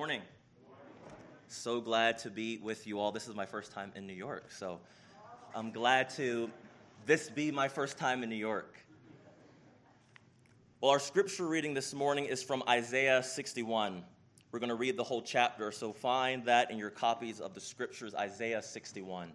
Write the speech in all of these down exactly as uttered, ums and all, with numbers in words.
morning. So glad to be with you all. This is my first time in New York, so I'm glad to this be my first time in New York. Well, our scripture reading this morning is from Isaiah sixty-one. We're going to read the whole chapter, so find that in your copies of the scriptures, Isaiah sixty-one.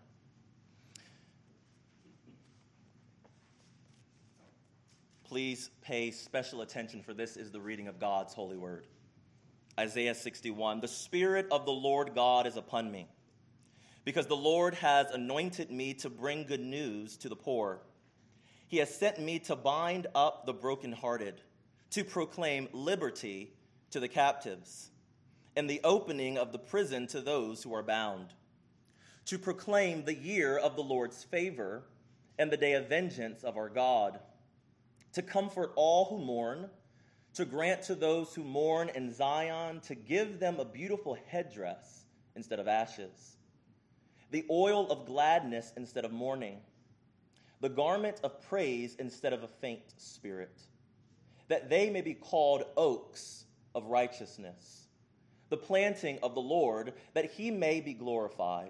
Please pay special attention, for this is the reading of God's holy word. Isaiah sixty-one, the Spirit of the Lord God is upon me, because the Lord has anointed me to bring good news to the poor. He has sent me to bind up the brokenhearted, to proclaim liberty to the captives, and the opening of the prison to those who are bound, to proclaim the year of the Lord's favor and the day of vengeance of our God, to comfort all who mourn, to grant to those who mourn in Zion, to give them a beautiful headdress instead of ashes, the oil of gladness instead of mourning, the garment of praise instead of a faint spirit, that they may be called oaks of righteousness, the planting of the Lord, that he may be glorified.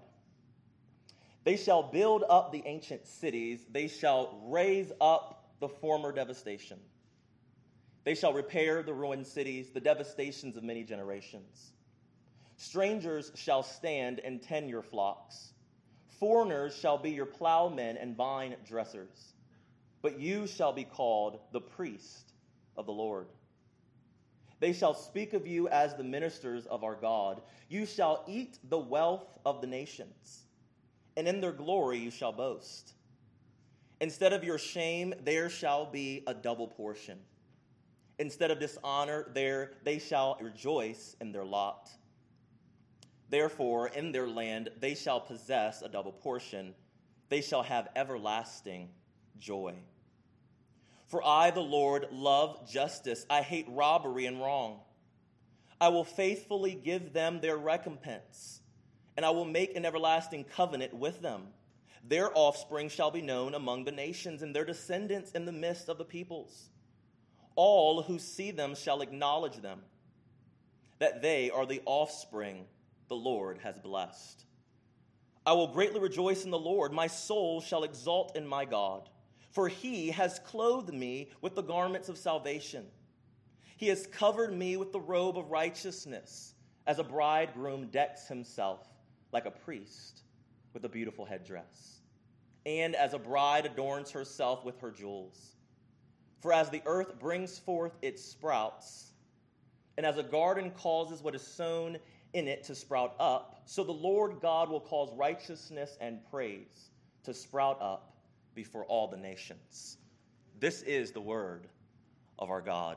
They shall build up the ancient cities, they shall raise up the former devastation. They shall repair the ruined cities, the devastations of many generations. Strangers shall stand and tend your flocks. Foreigners shall be your plowmen and vine dressers. But you shall be called the priest of the Lord. They shall speak of you as the ministers of our God. You shall eat the wealth of the nations, and in their glory you shall boast. Instead of your shame, there shall be a double portion. Instead of dishonor, there they shall rejoice in their lot. Therefore, in their land they shall possess a double portion. They shall have everlasting joy. For I, the Lord, love justice. I hate robbery and wrong. I will faithfully give them their recompense, and I will make an everlasting covenant with them. Their offspring shall be known among the nations, and their descendants in the midst of the peoples. All who see them shall acknowledge them, that they are the offspring the Lord has blessed. I will greatly rejoice in the Lord. My soul shall exult in my God, for he has clothed me with the garments of salvation. He has covered me with the robe of righteousness, as a bridegroom decks himself like a priest with a beautiful headdress, and as a bride adorns herself with her jewels. For as the earth brings forth its sprouts, and as a garden causes what is sown in it to sprout up, so the Lord God will cause righteousness and praise to sprout up before all the nations. This is the word of our God.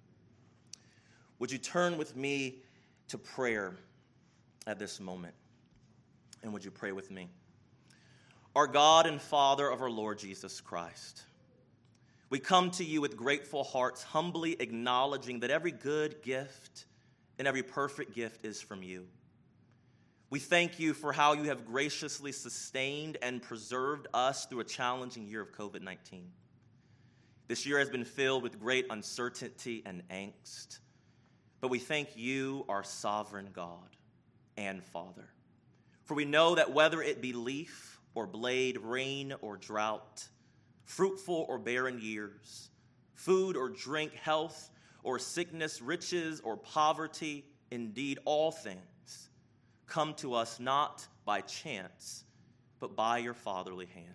Would you turn with me to prayer at this moment? And would you pray with me? Our God and Father of our Lord Jesus Christ, we come to you with grateful hearts, humbly acknowledging that every good gift and every perfect gift is from you. We thank you for how you have graciously sustained and preserved us through a challenging year of covid nineteen. This year has been filled with great uncertainty and angst, but we thank you, our sovereign God and Father. For we know that whether it be leaf or blade, rain or drought, fruitful or barren years, food or drink, health or sickness, riches or poverty, indeed all things come to us not by chance, but by your fatherly hand.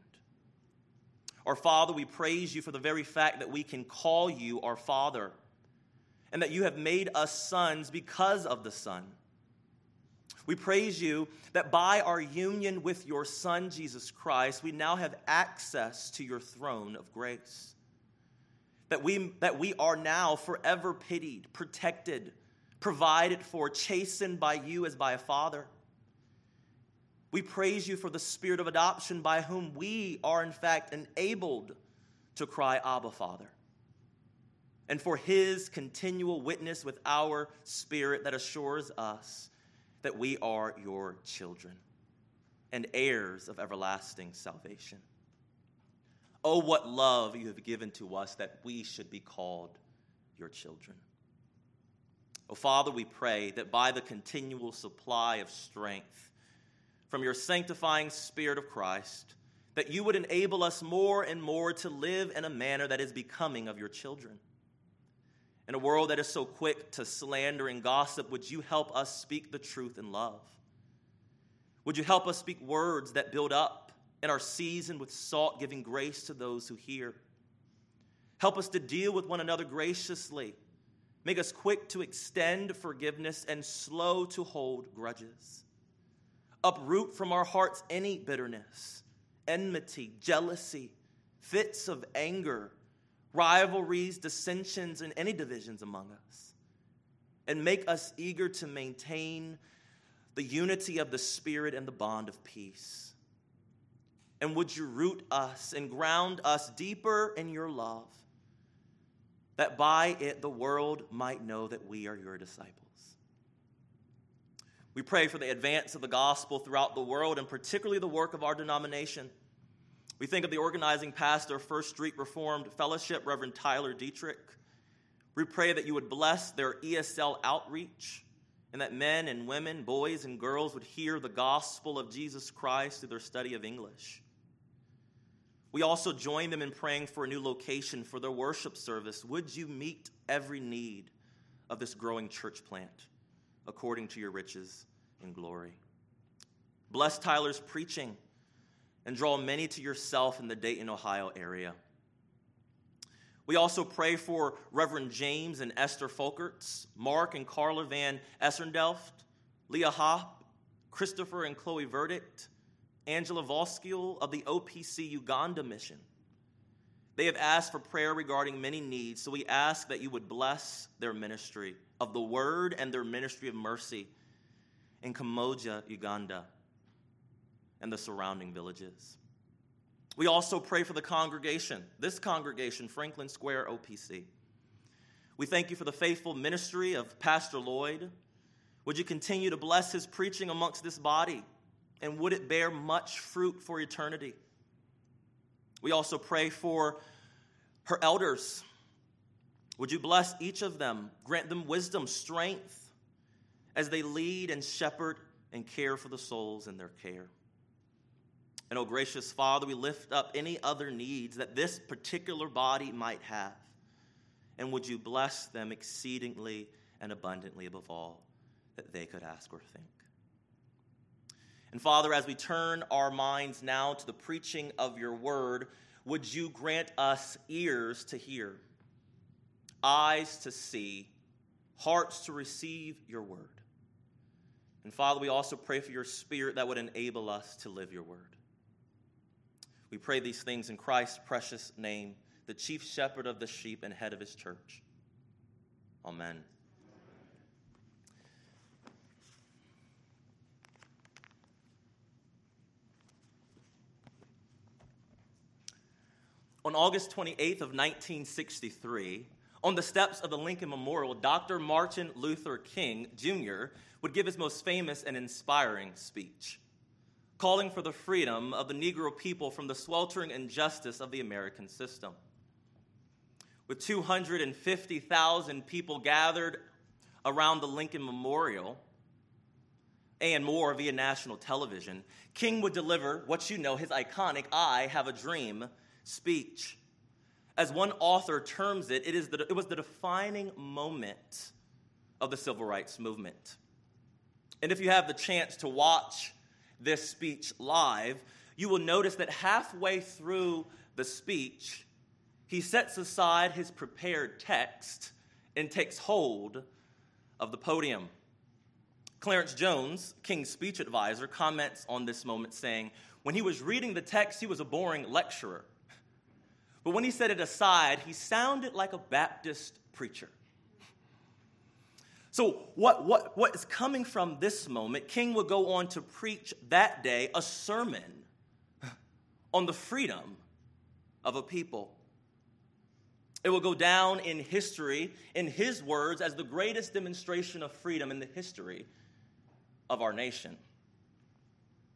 Our Father, we praise you for the very fact that we can call you our Father, and that you have made us sons because of the Son. We praise you that by our union with your Son, Jesus Christ, we now have access to your throne of grace. That we, that we are now forever pitied, protected, provided for, chastened by you as by a father. We praise you for the spirit of adoption by whom we are in fact enabled to cry, Abba, Father. And for his continual witness with our spirit that assures us that we are your children and heirs of everlasting salvation. Oh, what love you have given to us that we should be called your children. Oh, Father, we pray that by the continual supply of strength from your sanctifying Spirit of Christ, that you would enable us more and more to live in a manner that is becoming of your children. In a world that is so quick to slander and gossip, would you help us speak the truth in love? Would you help us speak words that build up and are seasoned with salt, giving grace to those who hear? Help us to deal with one another graciously. Make us quick to extend forgiveness and slow to hold grudges. Uproot from our hearts any bitterness, enmity, jealousy, fits of anger, rivalries, dissensions, and any divisions among us. And make us eager to maintain the unity of the Spirit and the bond of peace. And would you root us and ground us deeper in your love, that by it the world might know that we are your disciples. We pray for the advance of the gospel throughout the world, and particularly the work of our denomination. We think of the organizing pastor of First Street Reformed Fellowship, Reverend Tyler Dietrich. We pray that you would bless their E S L outreach, and that men and women, boys and girls would hear the gospel of Jesus Christ through their study of English. We also join them in praying for a new location for their worship service. Would you meet every need of this growing church plant according to your riches and glory? Bless Tyler's preaching and draw many to yourself in the Dayton, Ohio area. We also pray for Reverend James and Esther Folkerts, Mark and Carla Van Essendelft, Leah Hopp, Christopher and Chloe Verdict, Angela Voskiel of the O P C Uganda Mission. They have asked for prayer regarding many needs, so we ask that you would bless their ministry of the word and their ministry of mercy in Kamoja, Uganda, and the surrounding villages. We also pray for the congregation, this congregation, Franklin Square O P C. We thank you for the faithful ministry of Pastor Lloyd. Would you continue to bless his preaching amongst this body? And would it bear much fruit for eternity? We also pray for her elders. Would you bless each of them, grant them wisdom, strength, as they lead and shepherd and care for the souls in their care. And, oh, gracious Father, we lift up any other needs that this particular body might have. And would you bless them exceedingly and abundantly above all that they could ask or think. And Father, as we turn our minds now to the preaching of your word, would you grant us ears to hear, eyes to see, hearts to receive your word. And Father, we also pray for your Spirit that would enable us to live your word. We pray these things in Christ's precious name, the chief shepherd of the sheep and head of his church. Amen. On August twenty-eighth of nineteen sixty-three, on the steps of the Lincoln Memorial, Doctor Martin Luther King, Junior would give his most famous and inspiring speech, calling for the freedom of the Negro people from the sweltering injustice of the American system. With two hundred fifty thousand people gathered around the Lincoln Memorial and more via national television, King would deliver what you know, his iconic I Have a Dream speech. As one author terms it, it, is the, it was the defining moment of the civil rights movement. And if you have the chance to watch this speech live, you will notice that halfway through the speech, he sets aside his prepared text and takes hold of the podium. Clarence Jones, King's speech advisor, comments on this moment saying, when he was reading the text, he was a boring lecturer. But when he set it aside, he sounded like a Baptist preacher. So what, what, what is coming from this moment, King would go on to preach that day a sermon on the freedom of a people. It will go down in history, in his words, as the greatest demonstration of freedom in the history of our nation.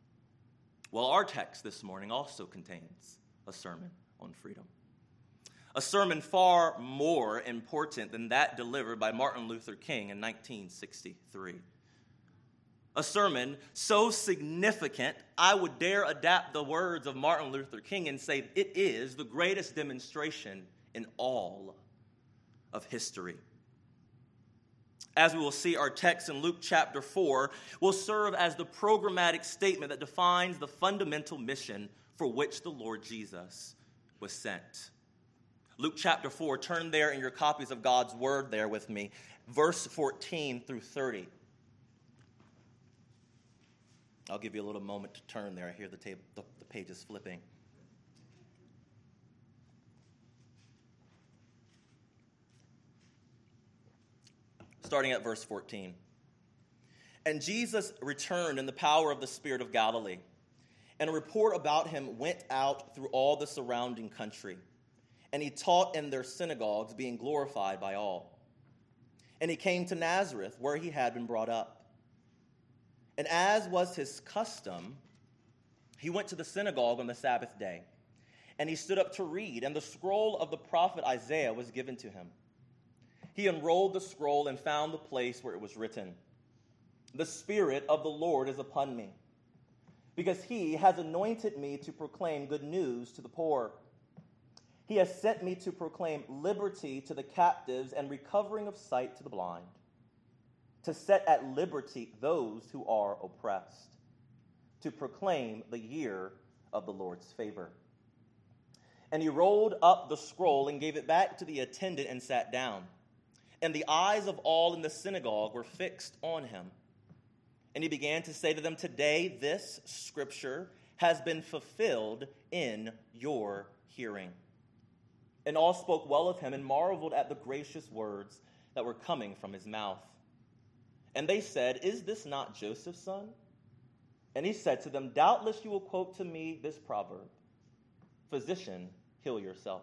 Well, our text this morning also contains a sermon on freedom. a sermon far more important than that delivered by Martin Luther King in nineteen sixty-three. A sermon so significant, I would dare adapt the words of Martin Luther King and say it is the greatest demonstration in all of history. As we will see, our text in Luke chapter four will serve as the programmatic statement that defines the fundamental mission for which the Lord Jesus was sent. Luke chapter four, turn there in your copies of God's word there with me, verse fourteen through thirty. I'll give you a little moment to turn there. I hear the, tab- the, the pages flipping. Starting at verse fourteen. And Jesus returned in the power of the Spirit of Galilee, and a report about him went out through all the surrounding country. And he taught in their synagogues, being glorified by all. And he came to Nazareth, where he had been brought up. And as was his custom, he went to the synagogue on the Sabbath day. And he stood up to read, and the scroll of the prophet Isaiah was given to him. He unrolled the scroll and found the place where it was written, "The Spirit of the Lord is upon me, because he has anointed me to proclaim good news to the poor. He has sent me to proclaim liberty to the captives and recovering of sight to the blind, to set at liberty those who are oppressed, to proclaim the year of the Lord's favor." And he rolled up the scroll and gave it back to the attendant and sat down. And the eyes of all in the synagogue were fixed on him. And he began to say to them, "Today this scripture has been fulfilled in your hearing." And all spoke well of him and marveled at the gracious words that were coming from his mouth. And they said, "Is this not Joseph's son?" And he said to them, "Doubtless you will quote to me this proverb, 'Physician, heal yourself.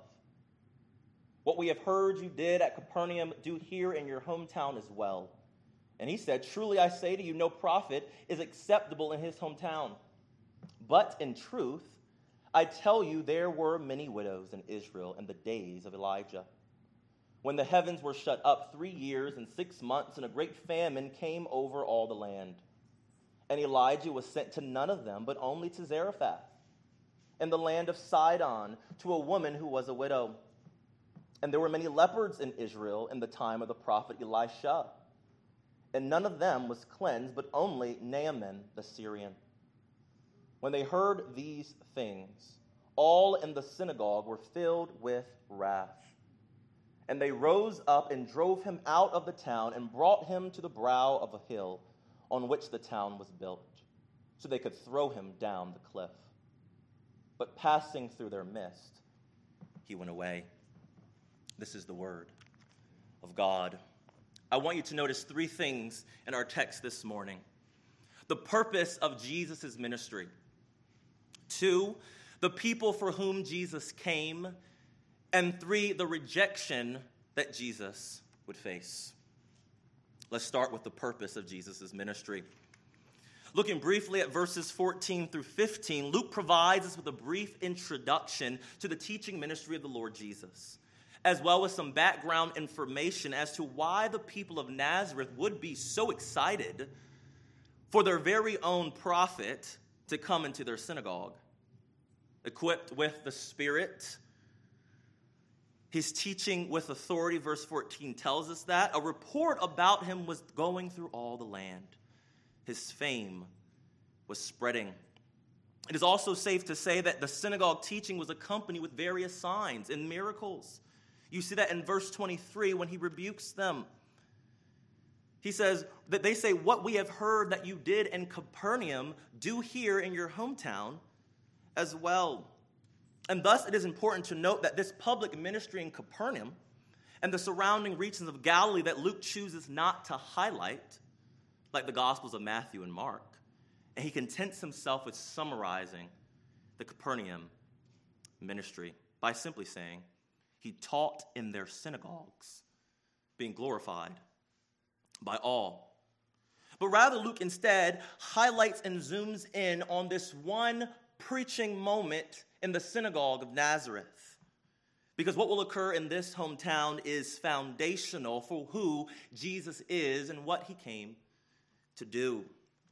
What we have heard you did at Capernaum, do here in your hometown as well." And he said, "Truly I say to you, no prophet is acceptable in his hometown. But in truth, I tell you, there were many widows in Israel in the days of Elijah, when the heavens were shut up three years and six months, and a great famine came over all the land. And Elijah was sent to none of them, but only to Zarephath, in the land of Sidon, to a woman who was a widow. And there were many lepers in Israel in the time of the prophet Elisha, and none of them was cleansed, but only Naaman the Syrian. When they heard these things, all in the synagogue were filled with wrath. And they rose up and drove him out of the town and brought him to the brow of a hill on which the town was built, so they could throw him down the cliff. But passing through their midst, he went away. This is the word of God. I want you to notice three things in our text this morning. The purpose of Jesus' ministry. Two, the people for whom Jesus came. And three, the rejection that Jesus would face. Let's start with the purpose of Jesus' ministry. Looking briefly at verses fourteen through fifteen, Luke provides us with a brief introduction to the teaching ministry of the Lord Jesus, as well as some background information as to why the people of Nazareth would be so excited for their very own prophet to come into their synagogue. Equipped with the Spirit, he's teaching with authority. Verse fourteen tells us that. A report about him was going through all the land. His fame was spreading. It is also safe to say that the synagogue teaching was accompanied with various signs and miracles. You see that in verse twenty-three when he rebukes them. He says that they say, "What we have heard that you did in Capernaum, do here in your hometown as well." And thus it is important to note that this public ministry in Capernaum and the surrounding regions of Galilee that Luke chooses not to highlight, like the Gospels of Matthew and Mark, and he contents himself with summarizing the Capernaum ministry by simply saying, he taught in their synagogues, being glorified by all. But rather, Luke instead highlights and zooms in on this one preaching moment in the synagogue of Nazareth. Because what will occur in this hometown is foundational for who Jesus is and what he came to do.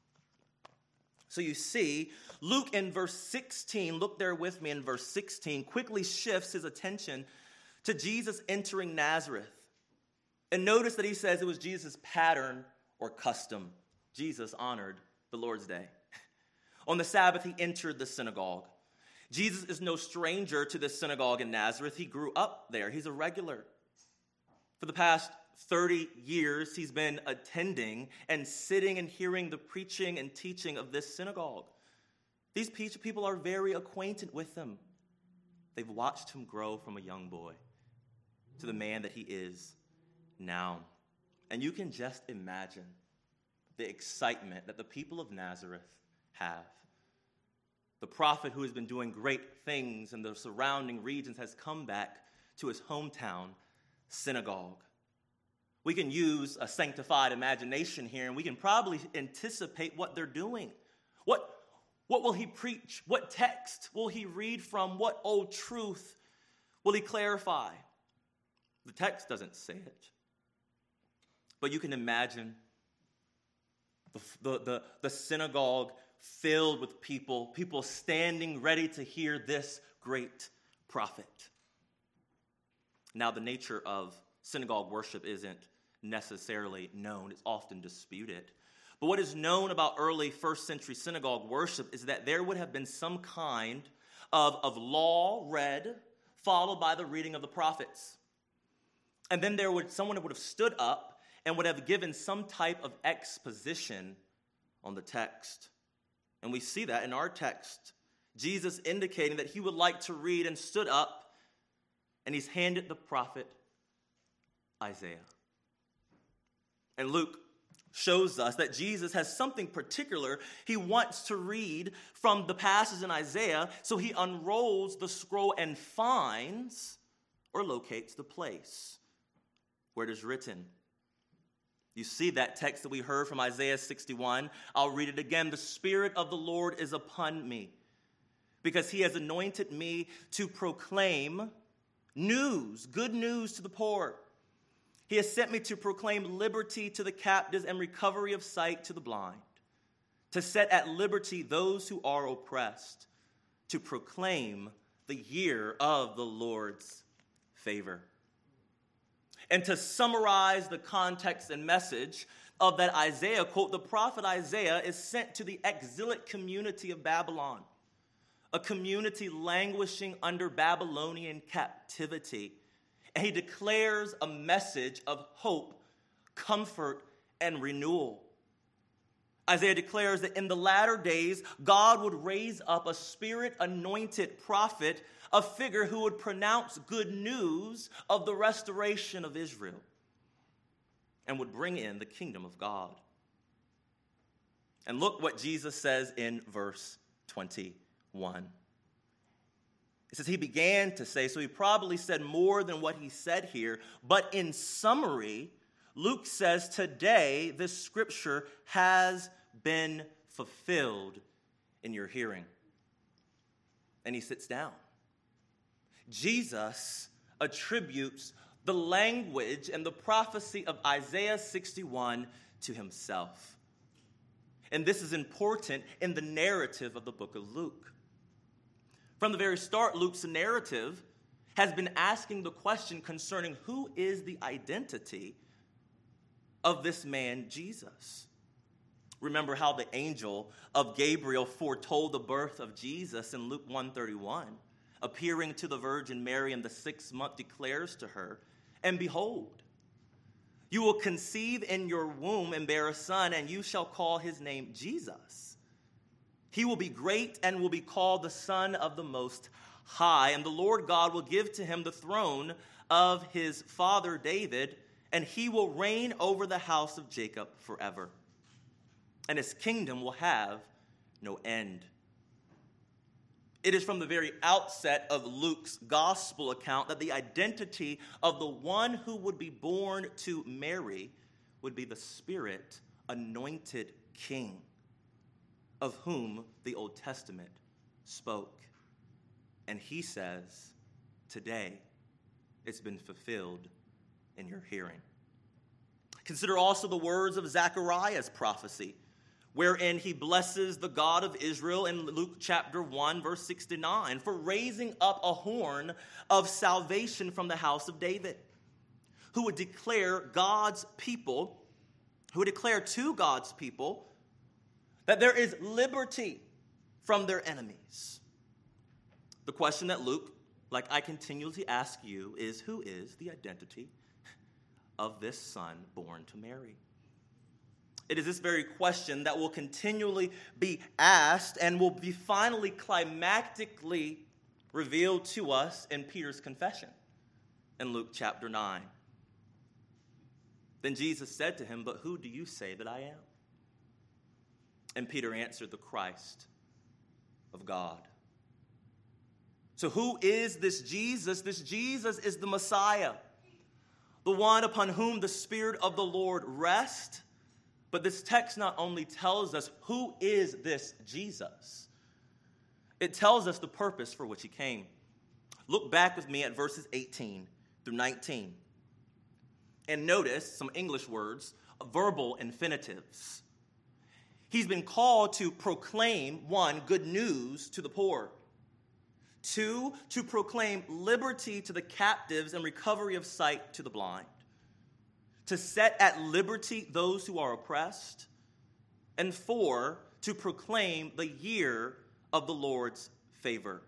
So you see, Luke in verse sixteen, look there with me in verse sixteen, quickly shifts his attention to Jesus entering Nazareth. And notice that he says it was Jesus' pattern or custom. Jesus honored the Lord's Day. On the Sabbath, he entered the synagogue. Jesus is no stranger to this synagogue in Nazareth. He grew up there. He's a regular. For the past thirty years, he's been attending and sitting and hearing the preaching and teaching of this synagogue. These people are very acquainted with him. They've watched him grow from a young boy to the man that he is now. And you can just imagine the excitement that the people of Nazareth have. The prophet who has been doing great things in the surrounding regions has come back to his hometown synagogue. We can use a sanctified imagination here, and we can probably anticipate what they're doing. What, what will he preach? What text will he read from? What old truth will he clarify? The text doesn't say it. But you can imagine the, the, the, the synagogue filled with people, people standing ready to hear this great prophet. Now, the nature of synagogue worship isn't necessarily known. It's often disputed. But what is known about early first century synagogue worship is that there would have been some kind of, of law read, followed by the reading of the prophets. And then there would someone would have stood up and would have given some type of exposition on the text. And we see that in our text. Jesus indicating that he would like to read and stood up, and he's handed the prophet Isaiah. And Luke shows us that Jesus has something particular he wants to read from the passage in Isaiah, so he unrolls the scroll and finds or locates the place where it is written. You see that text that we heard from Isaiah sixty-one. I'll read it again. The Spirit of the Lord is upon me, because he has anointed me to proclaim news, good news to the poor. He has sent me to proclaim liberty to the captives and recovery of sight to the blind, to set at liberty those who are oppressed, to proclaim the year of the Lord's favor. And to summarize the context and message of that Isaiah quote, the prophet Isaiah is sent to the exilic community of Babylon, a community languishing under Babylonian captivity. And he declares a message of hope, comfort, and renewal. Isaiah declares that in the latter days, God would raise up a Spirit-anointed prophet, a figure who would pronounce good news of the restoration of Israel and would bring in the kingdom of God. And look what Jesus says in verse twenty-one. It says he began to say, so he probably said more than what he said here, but in summary, Luke says today this scripture has been fulfilled in your hearing. And he sits down. Jesus attributes the language and the prophecy of Isaiah sixty-one to himself. And this is important in the narrative of the book of Luke. From the very start, Luke's narrative has been asking the question concerning who is the identity of this man, Jesus. Remember how the angel of Gabriel foretold the birth of Jesus in Luke one thirty-one. Appearing to the Virgin Mary in the sixth month, declares to her, and behold, you will conceive in your womb and bear a son, and you shall call his name Jesus. He will be great and will be called the Son of the Most High, and the Lord God will give to him the throne of his father David, and he will reign over the house of Jacob forever. And his kingdom will have no end. It is from the very outset of Luke's gospel account that the identity of the one who would be born to Mary would be the Spirit-anointed King, of whom the Old Testament spoke. And he says, today it's been fulfilled in your hearing. Consider also the words of Zechariah's prophecy, wherein he blesses the God of Israel in Luke chapter one, verse sixty-nine, for raising up a horn of salvation from the house of David, who would declare God's people, who would declare to God's people that there is liberty from their enemies. The question that Luke, like I continually ask you, is who is the identity of this son born to Mary? It is this very question that will continually be asked and will be finally climactically revealed to us in Peter's confession in Luke chapter nine. Then Jesus said to him, "But who do you say that I am?" And Peter answered, "The Christ of God." So who is this Jesus? This Jesus is the Messiah, the one upon whom the Spirit of the Lord rests. But this text not only tells us who is this Jesus, it tells us the purpose for which he came. Look back with me at verses eighteen through nineteen. And notice some English words, verbal infinitives. He's been called to proclaim, one, good news to the poor. Two, to proclaim liberty to the captives and recovery of sight to the blind. To set at liberty those who are oppressed. And four, to proclaim the year of the Lord's favor.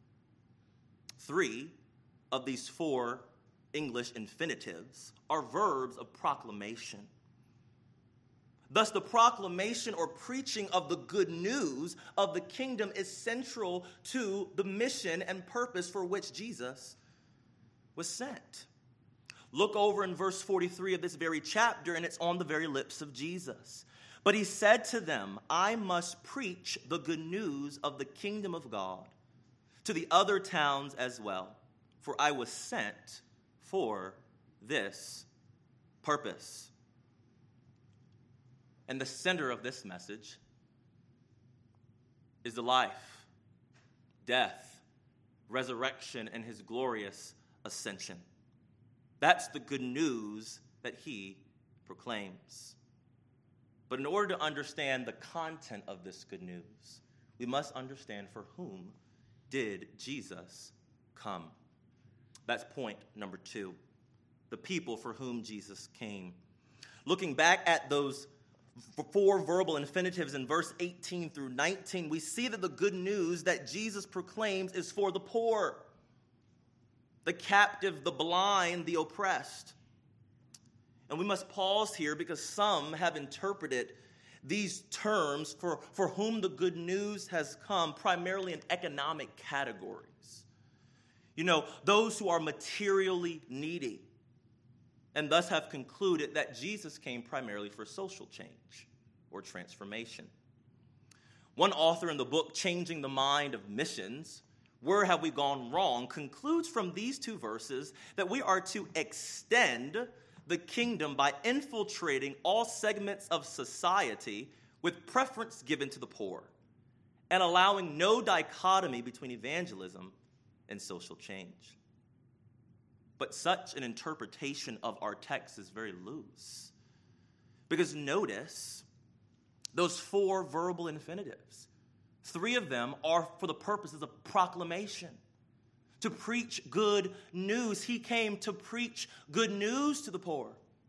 Three of these four English infinitives are verbs of proclamation. Thus, the proclamation or preaching of the good news of the kingdom is central to the mission and purpose for which Jesus was sent. Look over in verse forty-three of this very chapter, and it's on the very lips of Jesus. But he said to them, "I must preach the good news of the kingdom of God to the other towns as well, for I was sent for this purpose." And the center of this message is the life, death, resurrection, and his glorious ascension. That's the good news that he proclaims. But in order to understand the content of this good news, we must understand for whom did Jesus come. That's point number two, the people for whom Jesus came. Looking back at those four verbal infinitives in verse eighteen through nineteen, we see that the good news that Jesus proclaims is for the poor, the captive, the blind, the oppressed. And we must pause here because some have interpreted these terms for, for whom the good news has come primarily in economic categories. You know, those who are materially needy, and thus have concluded that Jesus came primarily for social change or transformation. One author in the book, Changing the Mind of Missions, Where Have We Gone Wrong?, concludes from these two verses that we are to extend the kingdom by infiltrating all segments of society with preference given to the poor and allowing no dichotomy between evangelism and social change. But such an interpretation of our text is very loose. Because notice those four verbal infinitives. Three of them are for the purposes of proclamation, to preach good news. He came to preach good news to the poor.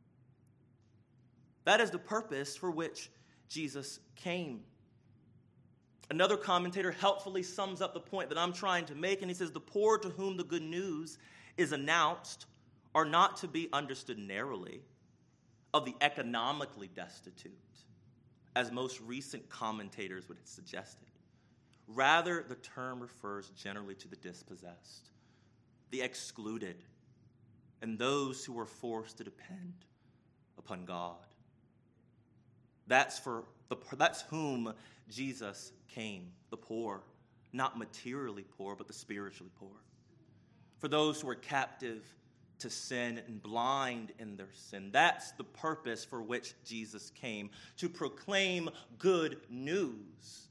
That is the purpose for which Jesus came. Another commentator helpfully sums up the point that I'm trying to make, and he says, the poor to whom the good news is announced are not to be understood narrowly of the economically destitute, as most recent commentators would have suggested. Rather, the term refers generally to the dispossessed, the excluded, and those who are forced to depend upon God. That's for the that's whom Jesus came, the poor, not materially poor, but the spiritually poor. For those who are captive to sin and blind in their sin. That's the purpose for which Jesus came, to proclaim good news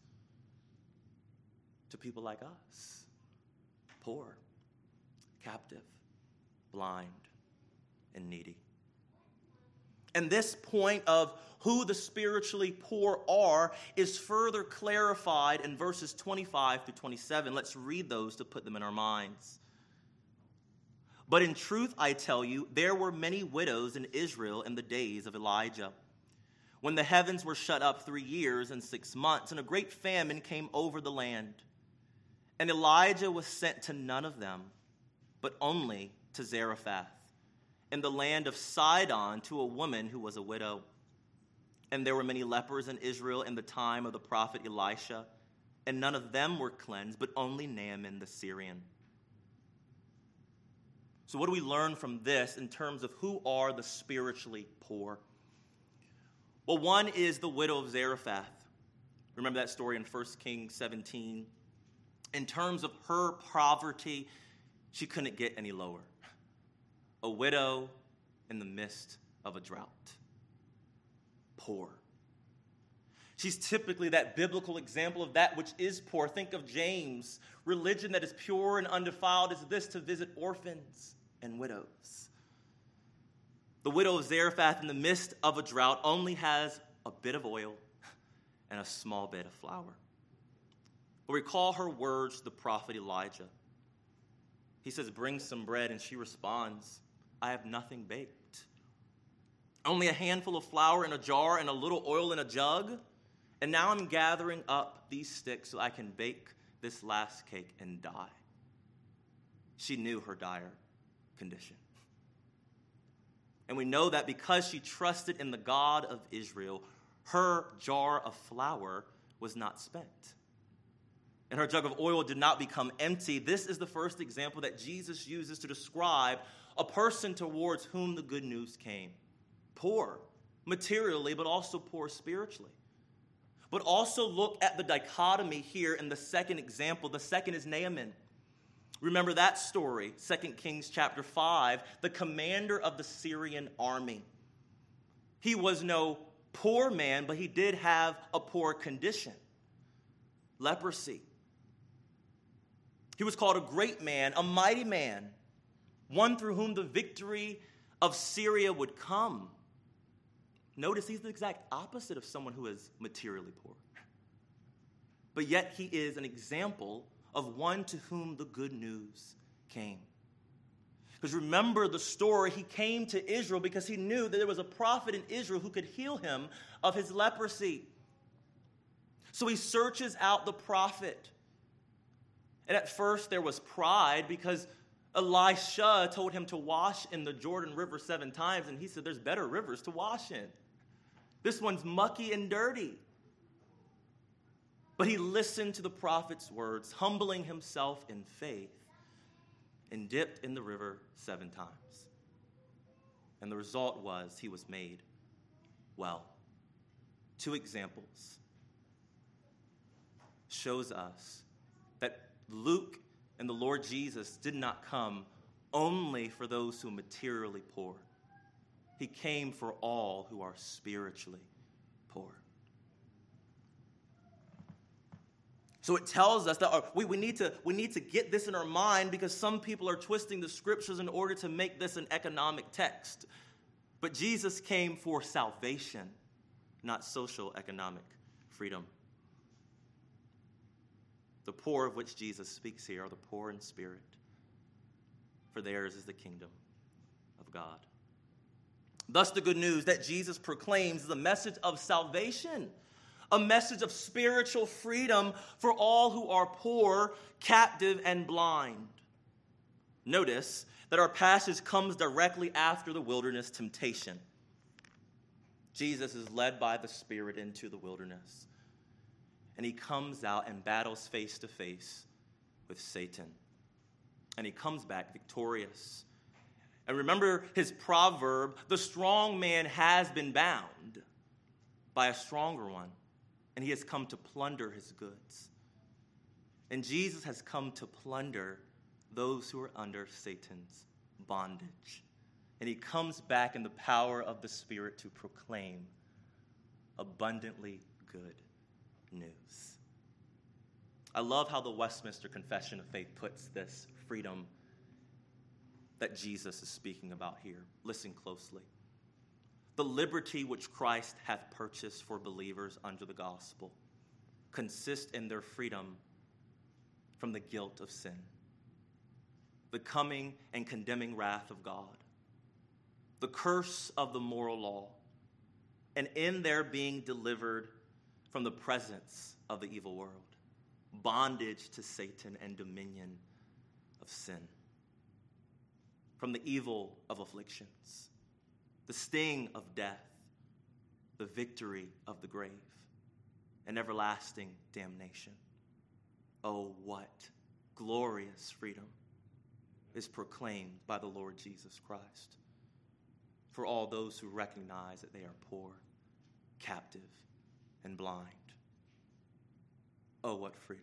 to people like us, poor, captive, blind, and needy. And this point of who the spiritually poor are is further clarified in verses twenty-five through twenty-seven. Let's read those to put them in our minds. But in truth, I tell you, there were many widows in Israel in the days of Elijah, when the heavens were shut up three years and six months, and a great famine came over the land. And Elijah was sent to none of them, but only to Zarephath, in the land of Sidon, to a woman who was a widow. And there were many lepers in Israel in the time of the prophet Elisha, and none of them were cleansed, but only Naaman the Syrian. So what do we learn from this in terms of who are the spiritually poor? Well, one is the widow of Zarephath. Remember that story in First Kings seventeen? In terms of her poverty, she couldn't get any lower. A widow in the midst of a drought. Poor. She's typically that biblical example of that which is poor. Think of James. Religion that is pure and undefiled is this, to visit orphans and widows. The widow of Zarephath in the midst of a drought only has a bit of oil and a small bit of flour. But recall her words to the prophet Elijah. He says, bring some bread, and she responds, I have nothing baked. Only a handful of flour in a jar and a little oil in a jug. And now I'm gathering up these sticks so I can bake this last cake and die. She knew her dire condition. And we know that because she trusted in the God of Israel, her jar of flour was not spent. And her jug of oil did not become empty. This is the first example that Jesus uses to describe a person towards whom the good news came. Poor materially, but also poor spiritually. But also look at the dichotomy here in the second example. The second is Naaman. Remember that story, Second Kings chapter five, the commander of the Syrian army. He was no poor man, but he did have a poor condition. Leprosy. He was called a great man, a mighty man, one through whom the victory of Syria would come. Notice he's the exact opposite of someone who is materially poor. But yet he is an example of one to whom the good news came. Because remember the story, he came to Israel because he knew that there was a prophet in Israel who could heal him of his leprosy. So he searches out the prophet. And at first there was pride because Elisha told him to wash in the Jordan River seven times, and he said there's better rivers to wash in. This one's mucky and dirty. But he listened to the prophet's words, humbling himself in faith, and dipped in the river seven times. And the result was he was made well. Two examples shows us that Luke and the Lord Jesus did not come only for those who are materially poor. He came for all who are spiritually poor. So it tells us that we, we, need to, we need to get this in our mind because some people are twisting the scriptures in order to make this an economic text. But Jesus came for salvation, not social economic freedom. The poor of which Jesus speaks here are the poor in spirit, for theirs is the kingdom of God. Thus the good news that Jesus proclaims is a message of salvation, a message of spiritual freedom for all who are poor, captive, and blind. Notice that our passage comes directly after the wilderness temptation. Jesus is led by the Spirit into the wilderness, and he comes out and battles face to face with Satan. And he comes back victorious. And remember his proverb, the strong man has been bound by a stronger one, and he has come to plunder his goods. And Jesus has come to plunder those who are under Satan's bondage. And he comes back in the power of the Spirit to proclaim abundantly good news. I love how the Westminster Confession of Faith puts this freedom. that Jesus is speaking about here. Listen closely. The liberty which Christ hath purchased for believers under the gospel consists in their freedom from the guilt of sin, the coming and condemning wrath of God, the curse of the moral law, and in their being delivered from the presence of the evil world, bondage to Satan and dominion of sin, from the evil of afflictions, the sting of death, the victory of the grave, and everlasting damnation. Oh, what glorious freedom is proclaimed by the Lord Jesus Christ for all those who recognize that they are poor, captive, and blind. Oh, what freedom.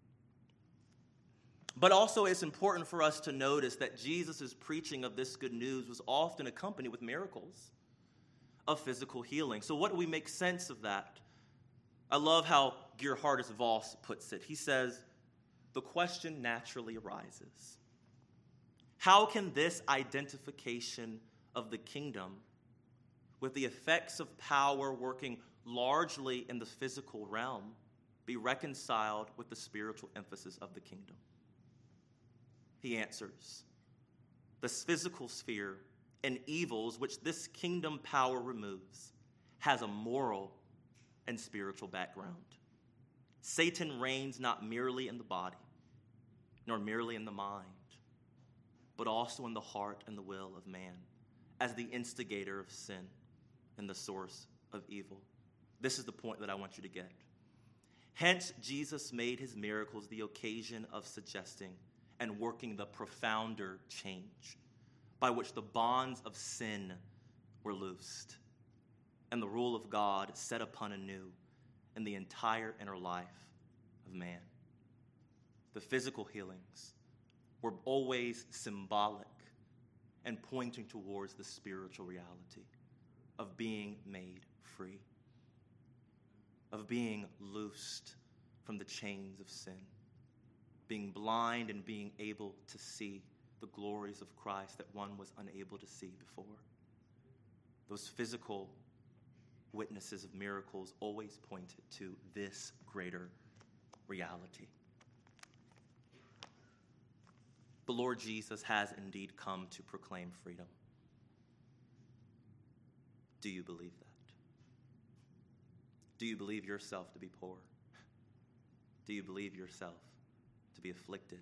But also it's important for us to notice that Jesus' preaching of this good news was often accompanied with miracles of physical healing. So what do we make sense of that? I love how Geerhardus Voss puts it. He says, the question naturally arises. How can this identification of the kingdom with the effects of power working largely in the physical realm be reconciled with the spiritual emphasis of the kingdom? He answers, the physical sphere and evils which this kingdom power removes has a moral and spiritual background. Satan reigns not merely in the body, nor merely in the mind, but also in the heart and the will of man, as the instigator of sin and the source of evil. This is the point that I want you to get. Hence, Jesus made his miracles the occasion of suggesting and working the profounder change by which the bonds of sin were loosed and the rule of God set upon anew in the entire inner life of man. The physical healings were always symbolic and pointing towards the spiritual reality of being made free, of being loosed from the chains of sin, being blind and being able to see the glories of Christ that one was unable to see before. Those physical witnesses of miracles always pointed to this greater reality. The Lord Jesus has indeed come to proclaim freedom. Do you believe that? Do you believe yourself to be poor? Do you believe yourself to be afflicted?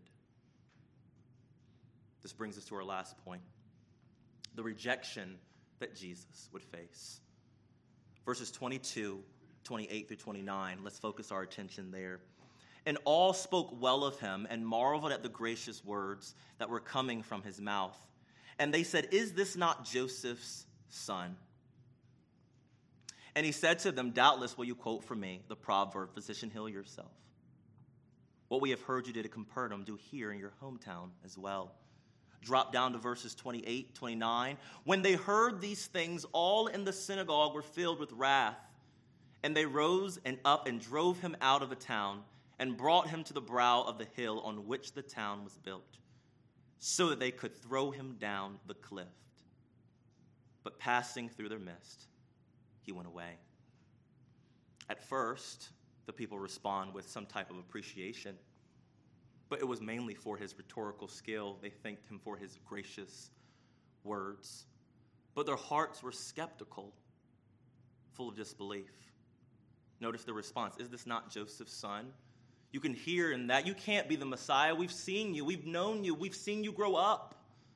This brings us to our last point, the rejection that Jesus would face. Verses twenty-two, twenty-eight through twenty-nine, let's focus our attention there. And all spoke well of him and marveled at the gracious words that were coming from his mouth. And they said, is this not Joseph's son? And he said to them, doubtless will you quote from me the proverb, physician, heal yourself. What we have heard you did at Capernaum, do here in your hometown as well. Drop down to verses twenty-eight, twenty-nine. When they heard these things, all in the synagogue were filled with wrath. And they rose and up and drove him out of the town and brought him to the brow of the hill on which the town was built, so that they could throw him down the cliff. But passing through their midst, he went away. At first, the people respond with some type of appreciation, but it was mainly for his rhetorical skill. They thanked him for his gracious words. But their hearts were skeptical, full of disbelief. Notice the response. Is this not Joseph's son? You can hear in that, you can't be the Messiah. We've seen you. We've known you. We've seen you grow up.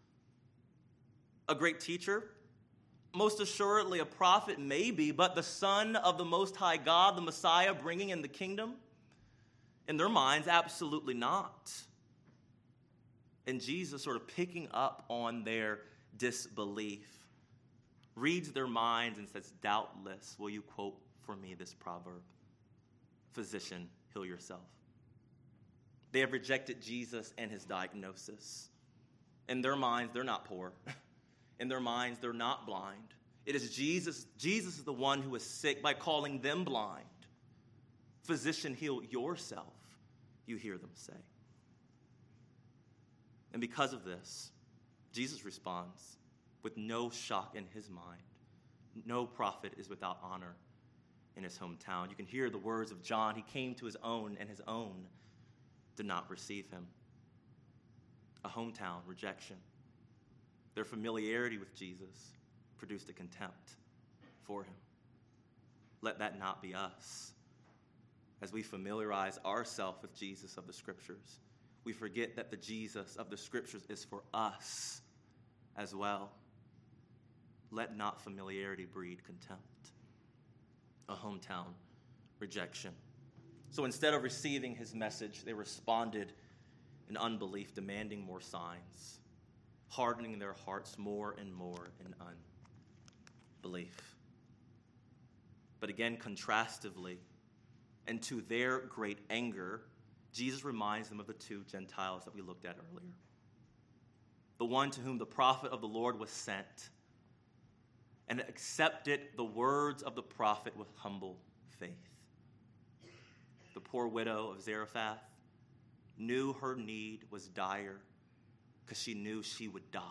A great teacher? Most assuredly a prophet, maybe, but the Son of the Most High God, the Messiah, bringing in the kingdom? In their minds, absolutely not. And Jesus, sort of picking up on their disbelief, reads their minds and says, doubtless will you quote for me this proverb, physician, heal yourself. They have rejected Jesus and his diagnosis. In their minds, they're not poor. In their minds, they're not blind. It is Jesus. Jesus is the one who is sick by calling them blind. Physician, heal yourself, you hear them say. And because of this, Jesus responds with no shock in his mind. No prophet is without honor in his hometown. You can hear the words of John. He came to his own, and his own did not receive him. A hometown rejection. Their familiarity with Jesus produced a contempt for him. Let that not be us. As we familiarize ourselves with Jesus of the Scriptures, we forget that the Jesus of the Scriptures is for us as well. Let not familiarity breed contempt. A hometown rejection. So instead of receiving his message, they responded in unbelief, demanding more signs, hardening their hearts more and more in unbelief. But again, contrastively, and to their great anger, Jesus reminds them of the two Gentiles that we looked at earlier. The one to whom the prophet of the Lord was sent and accepted the words of the prophet with humble faith. The poor widow of Zarephath knew her need was dire because she knew she would die.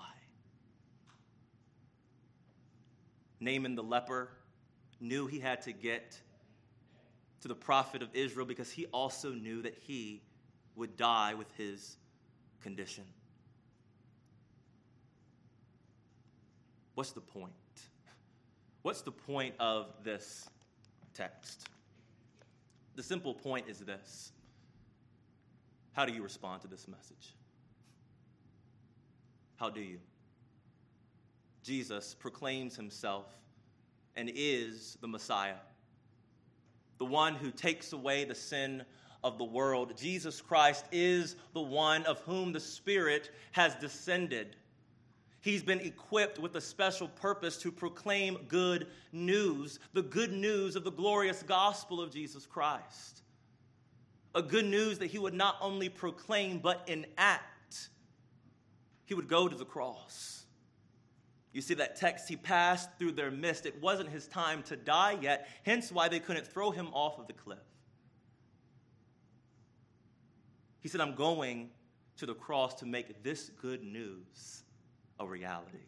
Naaman the leper knew he had to get to the prophet of Israel because he also knew that he would die with his condition. What's the point? What's the point of this text? The simple point is this. How do you respond to this message? How do you? Jesus proclaims himself and is the Messiah, the one who takes away the sin of the world. Jesus Christ is the one of whom the Spirit has descended. He's been equipped with a special purpose to proclaim good news, the good news of the glorious gospel of Jesus Christ. A good news that he would not only proclaim, but enact. He would go to the cross. You see that text, he passed through their midst. It wasn't his time to die yet, hence why they couldn't throw him off of the cliff. He said, I'm going to the cross to make this good news a reality.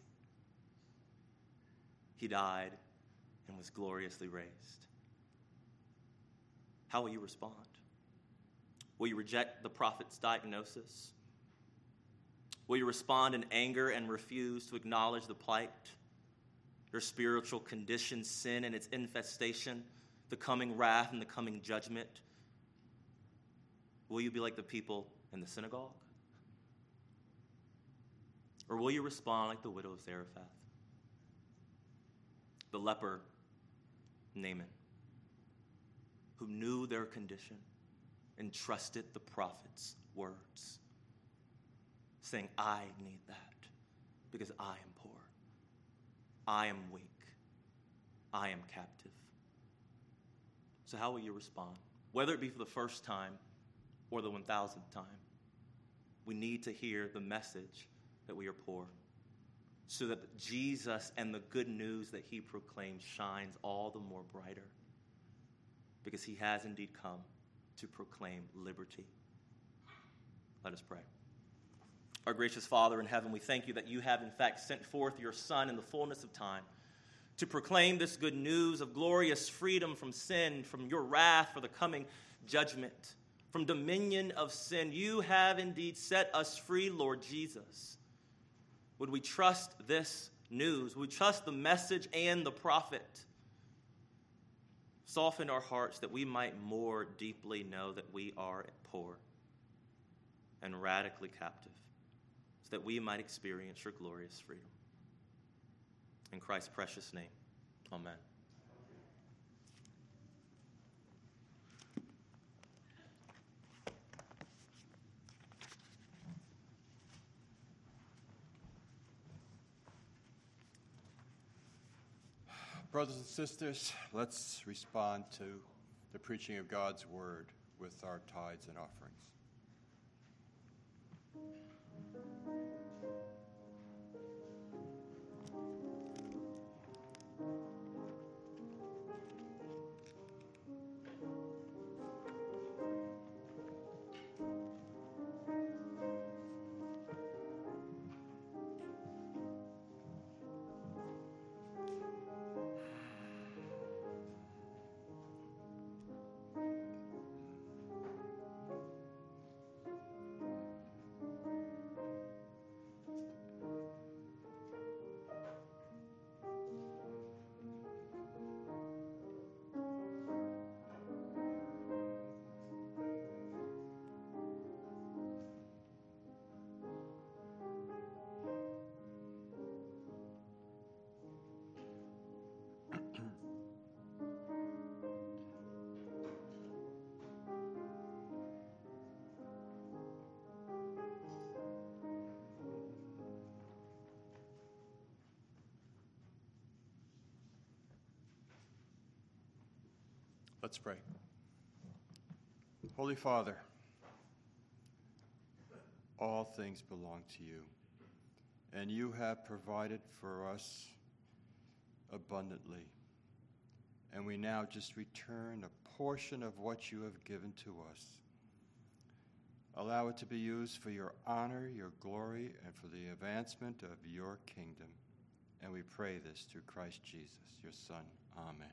He died and was gloriously raised. How will you respond? Will you reject the prophet's diagnosis? Will you respond in anger and refuse to acknowledge the plight, your spiritual condition, sin and its infestation, the coming wrath and the coming judgment? Will you be like the people in the synagogue? Or will you respond like the widow of Zarephath, the leper Naaman, who knew their condition and trusted the prophet's words, saying, I need that because I am poor, I am weak, I am captive. So how will you respond? Whether it be for the first time or the one thousandth time, we need to hear the message that we are poor, so that Jesus and the good news that he proclaims shines all the more brighter, because he has indeed come to proclaim liberty. Let us pray. Our gracious Father in heaven, we thank you that you have in fact sent forth your Son in the fullness of time to proclaim this good news of glorious freedom from sin, from your wrath for the coming judgment, from dominion of sin. You have indeed set us free, Lord Jesus. Would we trust this news? Would we trust the message and the prophet? Soften our hearts that we might more deeply know that we are poor and radically captive, so that we might experience your glorious freedom. In Christ's precious name, amen. Brothers and sisters, let's respond to the preaching of God's word with our tithes and offerings. Let's pray. Holy Father, all things belong to you, and you have provided for us abundantly. And we now just return a portion of what you have given to us. Allow it to be used for your honor, your glory, and for the advancement of your kingdom. And we pray this through Christ Jesus, your Son. Amen.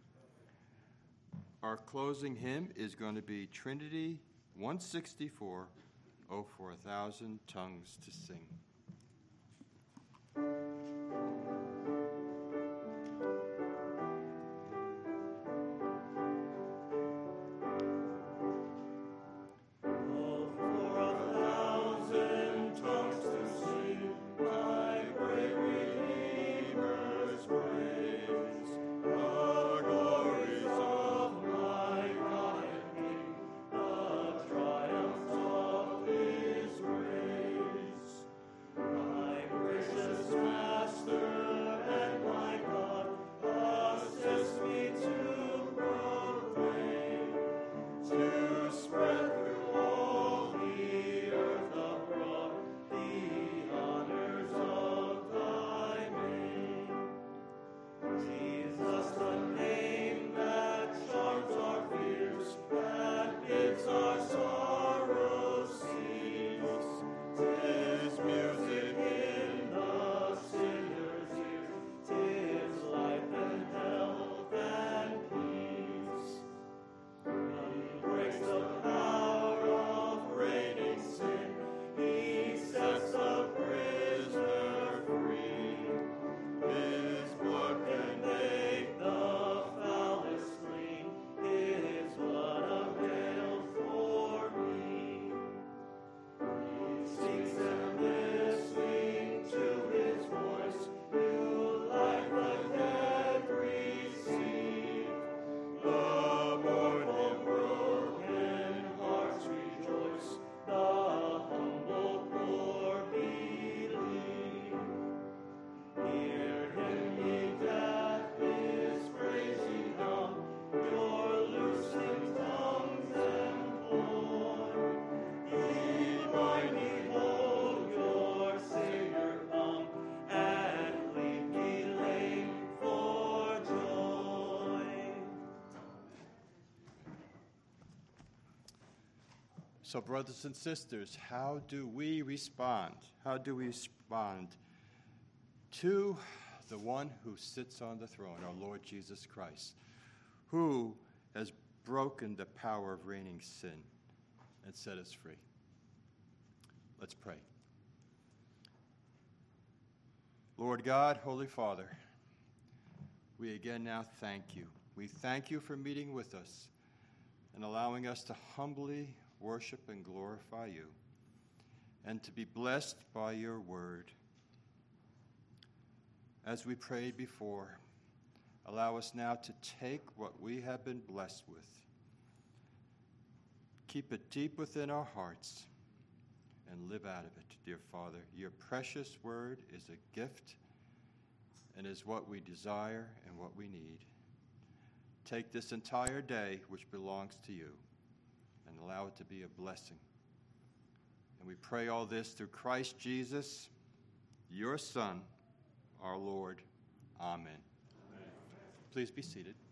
Our closing hymn is going to be Trinity one sixty-four, Oh, for a Thousand Tongues to Sing. So, brothers and sisters, how do we respond? How do we respond to the one who sits on the throne, our Lord Jesus Christ, who has broken the power of reigning sin and set us free? Let's pray. Lord God, Holy Father, we again now thank you. We thank you for meeting with us and allowing us to humbly worship and glorify you, and to be blessed by your word. As we prayed before, allow us now to take what we have been blessed with, keep it deep within our hearts, and live out of it, dear Father. Your precious word is a gift and is what we desire and what we need. Take this entire day, which belongs to you, and allow it to be a blessing. And we pray all this through Christ Jesus, your Son, our Lord. Amen. Amen. Please be seated.